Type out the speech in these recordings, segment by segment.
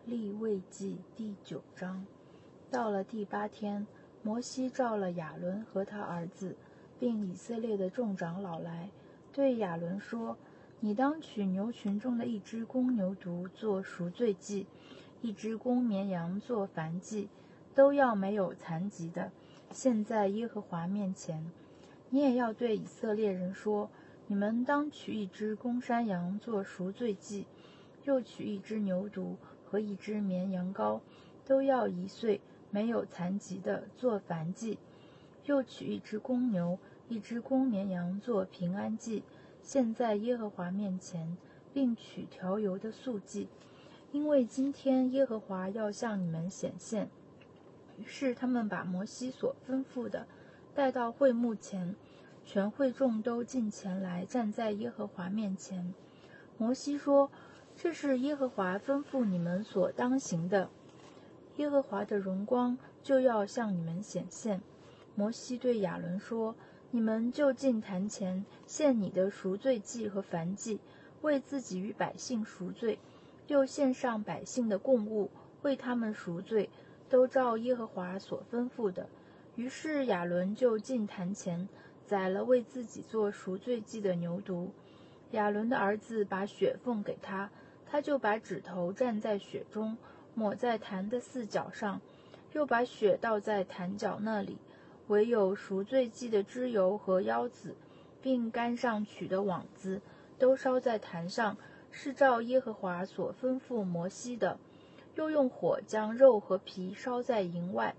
利未记第9章。到了第8天，摩西召了亚伦和他儿子，并以色列的众长老来，对亚伦说：你当取牛群中的一只公牛犊做赎罪祭，一只公绵羊做燔祭，都要没有残疾的，献在耶和华面前。你也要对以色列人说：你们当取一只公山羊做赎罪祭，又取一只牛犊和一只绵羊羔，都要1岁没有残疾的做燔祭，又取一只公牛一只公绵羊做平安祭，献在耶和华面前，并取调油的素祭，因为今天耶和华要向你们显现。于是他们把摩西所吩咐的带到会幕前，全会众都进前来，站在耶和华面前。摩西说：这是耶和华吩咐你们所当行的，耶和华的荣光就要向你们显现。摩西对亚伦说：你们就近坛前，献你的赎罪祭和燔祭，为自己与百姓赎罪，又献上百姓的供物，为他们赎罪，都照耶和华所吩咐的。于是亚伦就近坛前，宰了为自己做赎罪祭的牛犊。亚伦的儿子把血奉给他，他就把指头蘸在血中，抹在坛的4角上，又把血倒在坛角那里。唯有赎罪祭的脂油和腰子，并竿上取的网子，都烧在坛上，是照耶和华所吩咐摩西的。又用火将肉和皮烧在营外。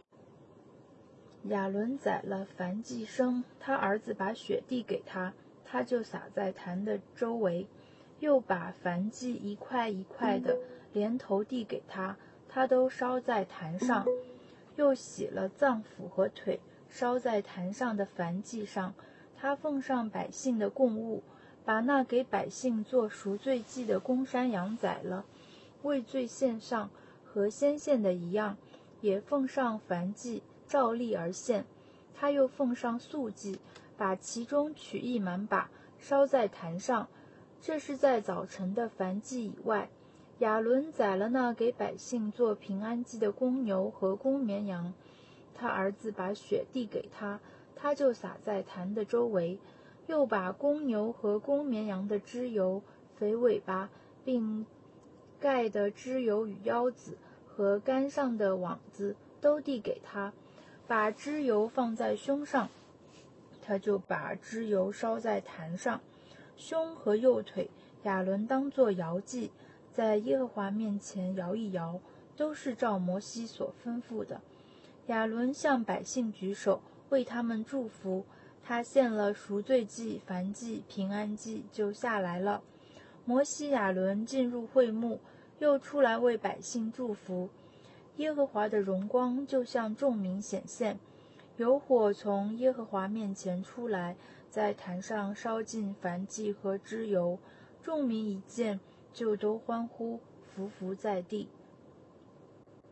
亚伦宰了燔祭牲，他儿子把血递给他，他就撒在坛的周围，又把燔祭一块一块的连头递给他，他都烧在坛上。又洗了脏腑和腿，烧在坛上的燔祭上。他奉上百姓的供物，把那给百姓做赎罪祭的公山羊宰了，为罪献上，和先献的一样，也奉上燔祭，照例而献。他又奉上素祭，把其中取一满把，烧在坛上。这是在早晨的燔祭以外。亚伦宰了那给百姓做平安祭的公牛和公绵羊，他儿子把血递给他，他就撒在坛的周围，又把公牛和公绵羊的脂油、肥尾巴，并盖的脂油与腰子和竿上的网子都递给他，把脂油放在胸上，他就把脂油烧在坛上。胸和右腿亚伦当作摇祭，在耶和华面前摇一摇，都是照摩西所吩咐的。亚伦向百姓举手，为他们祝福。他献了赎罪祭、燔祭、平安祭，就下来了。摩西、亚伦进入会幕，又出来为百姓祝福。耶和华的荣光就向众民显现，有火从耶和华面前出来，在坛上烧尽燔祭和脂油。众民一见，就都欢呼，伏在地。